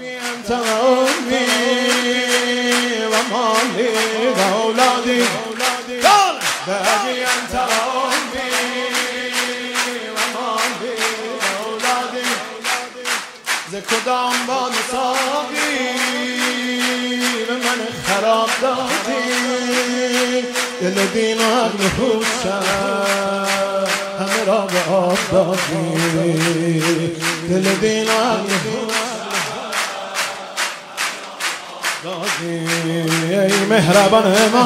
ذهبی انت امي و مالی و اولادی ذهبی انت امي و مالی و اولادی ز کدام باد ساقی به من خراب دادی دل و دین و عقل هوش همه را به آب دادی دل و دین و عقل هوش دادی ای مهربان ما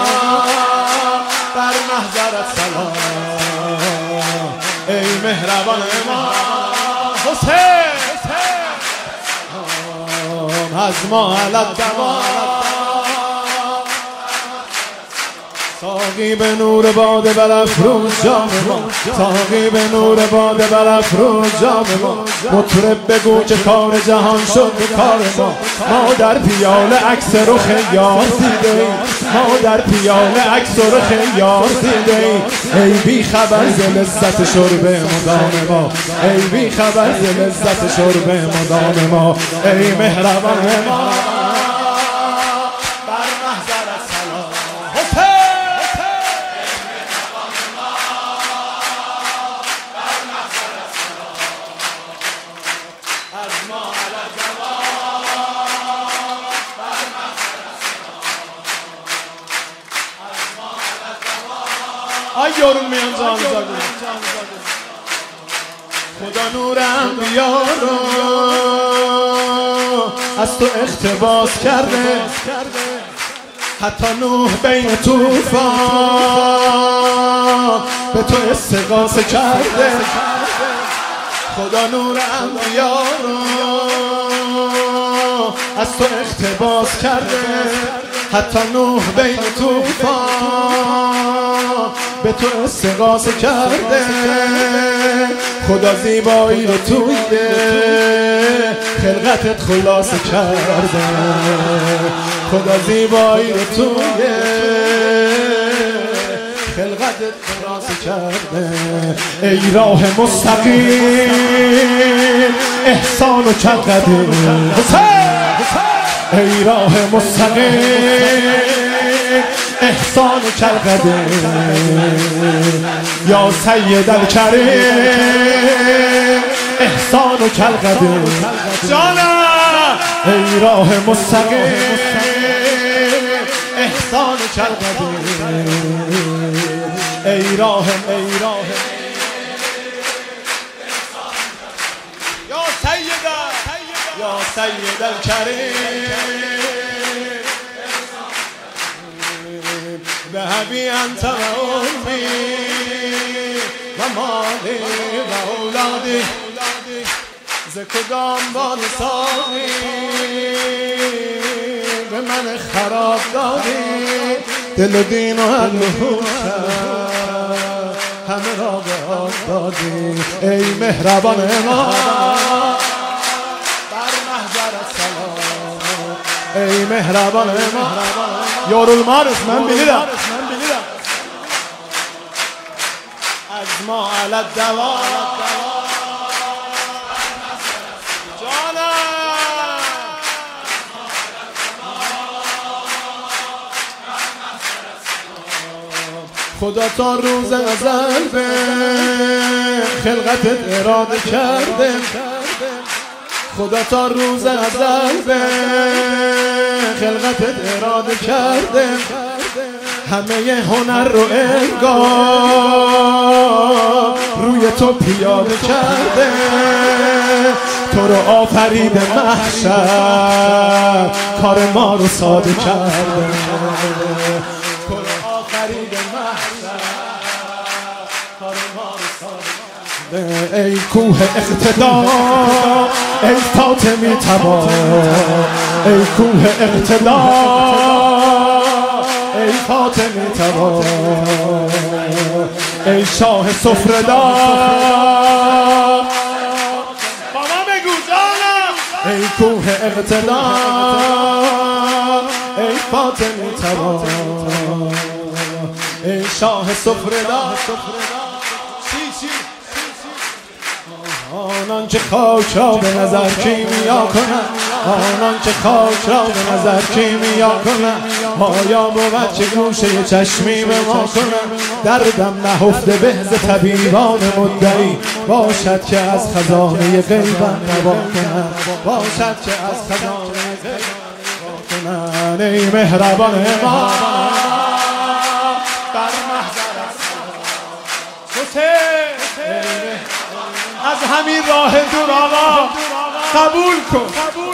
بر محضرت سلام ای مهربان ما حسین از ما علت دوام ساقی به نور باده برافروز جام ما ساقی به نور باده برافروز جام ما مطرب بگو که کار جهان شد به کار ما در پیاله عکس رخ یار دیده ایم ما در پیاله عکس رخ یار دیده ایم ای بی خبر ز لذت شرب مدام ما ای بی خبر ز لذت شرب مدام ما ای مهربان ما ay yorulmayan canımıza خدا نور انبیا رو از تو اقتباس کرده حتی نوح بین طوفان به تو استغاثه کرده خدا نور انبیا رو از تو اقتباس کرده حتی نوح بین طوفان به تو استغاثه کرده خدا زیبایی رو توی خلقتت خلاصه کرده خدا زیبایی رو توی خلقتت خلاصه کرده ای راه مستقیم احسان و چقدر ای راه مستقیم احسان و کلقده یا سید الکریم احسان و کلقده جانم ای راه مستقیم احسان و کلقده ای راه یا سید الکریم ذهبی انت و امي و مالی و اولادی ز کدام باد ساقی به من خراب دادی دل و دین و عقل و هوش همه را به آب دادی ای مهربان ما بر محضرت سلام ای مهربان ما yorulmarız ben bilirim از ما علت دوام خدا تا روز ازل به خلقتت اراده کرده خدا تا روز ازل به خلقتت اراده کرده همه هنر رو انگار روی تو پیاده کرده تو رو آفرید محشر کار ما رو ساده کرده تو رو آفرید محشر کار ما رو ساده کرده ای کوه اقتدار ای فاطمی تبا ای کوه اقتدار ای فاطمی تبا ای شاه سفره‌دار با من بگو جانم ای کوه اقتدار ای فاطمی تبا ای شاه سفره‌دار آنان که خاک را به نظر کیمیا کنند آنان که خاک را به نظر کیمیا کنن آیا بود که گوشه چشمی به ما کنن دردم نهفته به ز طبیبان مدعی باشد که از خزانه غیبم نوا کنن باشد که از خزانه غیبم نوا کنن ای مهربان ما بر محضر از همین راه دور آقا قبول کن